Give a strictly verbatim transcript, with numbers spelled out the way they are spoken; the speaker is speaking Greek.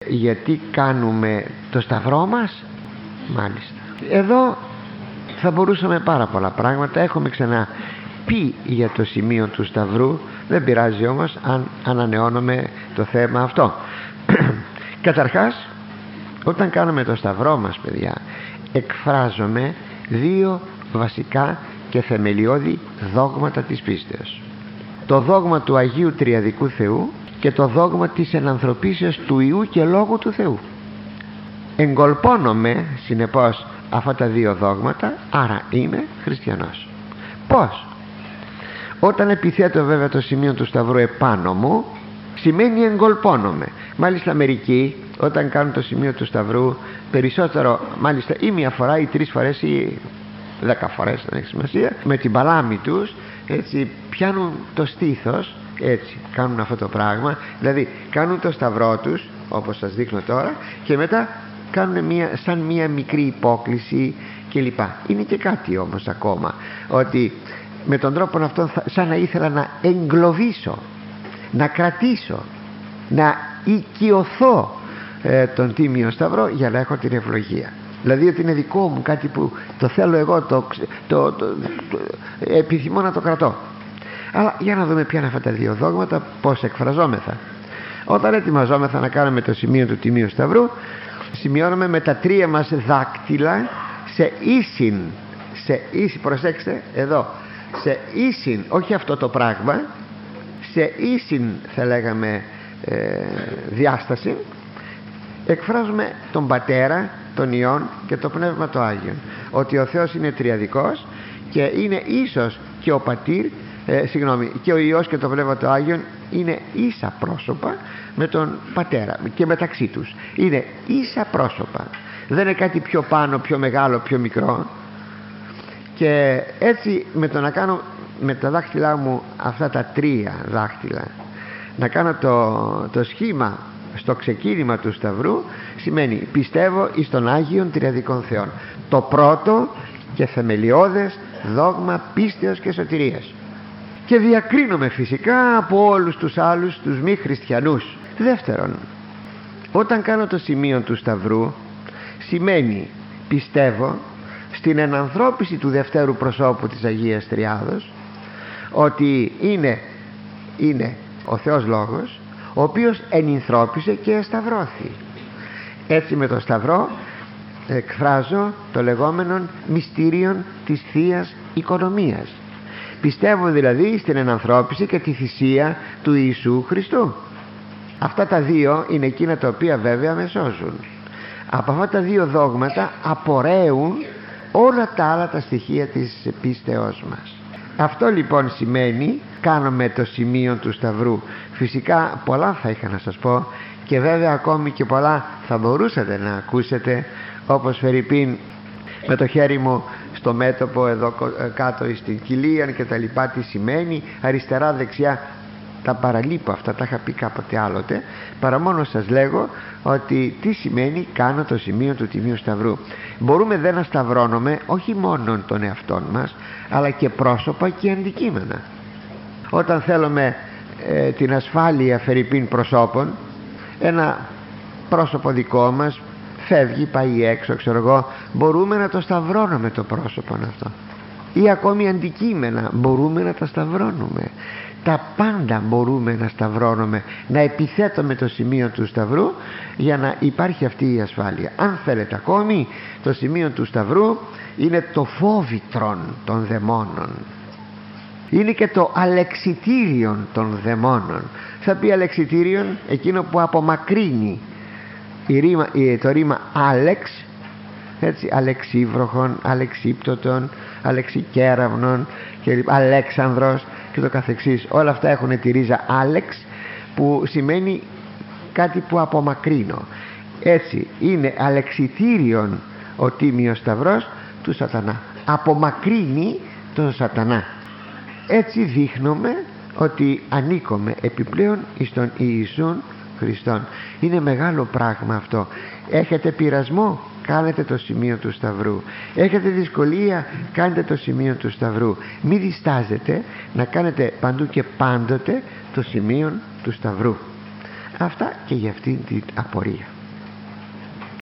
γιατί κάνουμε το σταυρό μας. Μάλιστα, εδώ θα μπορούσαμε πάρα πολλά πράγματα. Έχουμε ξανά πει για το σημείο του σταυρού, δεν πειράζει όμως αν ανανεώνουμε το θέμα αυτό. Καταρχάς, όταν κάνουμε το σταυρό μας, παιδιά, εκφράζουμε δύο βασικά και θεμελιώδη δόγματα της πίστεως: το δόγμα του Αγίου Τριαδικού Θεού και το δόγμα της ενανθρωπίσεως του Υιού και Λόγου του Θεού. Εγκολπώνομαι συνεπώς αυτά τα δύο δόγματα, άρα είμαι χριστιανός. Πώς? Όταν επιθέτω βέβαια το σημείο του σταυρού επάνω μου, σημαίνει εγκολπώνομαι. Μάλιστα μερικοί όταν κάνουν το σημείο του σταυρού, περισσότερο μάλιστα ή μία φορά ή τρεις φορές ή δέκα φορές, δεν έχει σημασία, με την παλάμη τους έτσι πιάνουν το στήθος, έτσι κάνουν αυτό το πράγμα, δηλαδή κάνουν το σταυρό τους όπως σας δείχνω τώρα και μετά κάνουν μια, σαν μια μικρή υπόκληση κλπ. Είναι και κάτι όμως ακόμα, ότι με τον τρόπο αυτό θα, σαν να ήθελα να εγκλωβίσω, να κρατήσω, να οικειωθώ ε, τον Τίμιο Σταυρό για να έχω την ευλογία. Δηλαδή ότι είναι δικό μου, κάτι που το θέλω εγώ, το, το, το, το, το επιθυμώ να το κρατώ. Αλλά για να δούμε ποια είναι αυτά τα δύο δόγματα, πώς εκφραζόμεθα. Όταν ετοιμαζόμεθα να κάνουμε το σημείο του Τιμίου Σταυρού, σημειώνουμε με τα τρία μας δάκτυλα σε ίσιν, σε ίσιν, προσέξτε εδώ, σε ίσιν, όχι αυτό το πράγμα, σε ίσιν θα λέγαμε ε, διάσταση, εκφράζουμε τον Πατέρα, τον Υιόν και το Πνεύμα το Άγιον, ότι ο Θεός είναι τριαδικός και είναι ίσος και ο Πατήρ, ε, συγγνώμη, και ο Υιός και το Πνεύμα το Άγιον είναι ίσα πρόσωπα με τον Πατέρα και μεταξύ τους είναι ίσα πρόσωπα, δεν είναι κάτι πιο πάνω, πιο μεγάλο, πιο μικρό. Και έτσι με το να κάνω με τα δάχτυλά μου αυτά τα τρία δάχτυλα να κάνω το, το σχήμα στο ξεκίνημα του Σταυρού, σημαίνει πιστεύω εις τον Άγιον Τριαδικών Θεών, το πρώτο και θεμελιώδες δόγμα πίστεως και σωτηρίας, και διακρίνομαι φυσικά από όλους τους άλλους τους μη χριστιανούς. Δεύτερον, όταν κάνω το σημείο του Σταυρού, σημαίνει πιστεύω στην ενανθρώπιση του δευτέρου προσώπου της Αγίας Τριάδος, ότι είναι, είναι ο Θεός Λόγος, ο οποίος ενυνθρώπισε και εσταυρώθη. Έτσι με το Σταυρό εκφράζω το λεγόμενο μυστήριον της Θείας Οικονομίας. Πιστεύω δηλαδή στην ενανθρώπιση και τη θυσία του Ιησού Χριστού. Αυτά τα δύο είναι εκείνα τα οποία βέβαια με σώζουν. Από αυτά τα δύο δόγματα απορρέουν όλα τα άλλα τα στοιχεία της πίστεώς μας. Αυτό λοιπόν σημαίνει κάνουμε το σημείο του Σταυρού. Φυσικά πολλά θα είχα να σας πω και βέβαια ακόμη και πολλά θα μπορούσατε να ακούσετε, όπως φερειπίν με το χέρι μου στο μέτωπο εδώ κάτω στην κοιλία και τα λοιπά, τι σημαίνει αριστερά δεξιά, τα παραλείπω αυτά, τα είχα πει κάποτε άλλοτε, παρά μόνο σας λέγω ότι τι σημαίνει κάνω το σημείο του Τιμίου Σταυρού. Μπορούμε δε να σταυρώνουμε όχι μόνο τον εαυτόν μας, αλλά και πρόσωπα και αντικείμενα. Όταν θέλουμε ε, την ασφάλεια φερειπίν προσώπων, ένα πρόσωπο δικό μας φεύγει, πάει έξω, ξέρω εγώ, μπορούμε να το σταυρώνουμε το πρόσωπο αυτό, ή ακόμη αντικείμενα μπορούμε να τα σταυρώνουμε. Τα πάντα μπορούμε να σταυρώνουμε, να επιθέτουμε το σημείο του Σταυρού για να υπάρχει αυτή η ασφάλεια. Αν θέλετε ακόμη, το σημείο του Σταυρού είναι το φόβητρον των δαιμόνων, είναι και το αλεξιτήριον των δαιμόνων. Θα πει αλεξιτήριον εκείνο που απομακρύνει, η ρήμα, το ρήμα άλεξ, έτσι, αλεξίβροχον, αλεξίπτωτον, αλεξικέραυνον και αλέξανδρος και το καθεξής. Όλα αυτά έχουν τη ρίζα άλεξ, που σημαίνει κάτι που απομακρύνω. Έτσι είναι αλεξιτήριον ο Τίμιος Σταυρός του Σατανά, απομακρύνει τον Σατανά. Έτσι δείχνουμε ότι ανήκουμε επιπλέον εις τον Ιησούν Χριστόν. Είναι μεγάλο πράγμα αυτό. Έχετε πειρασμό, κάνετε το σημείο του Σταυρού. Έχετε δυσκολία, κάντε το σημείο του Σταυρού. Μη διστάζετε να κάνετε παντού και πάντοτε το σημείο του Σταυρού. Αυτά και για αυτήν την απορία.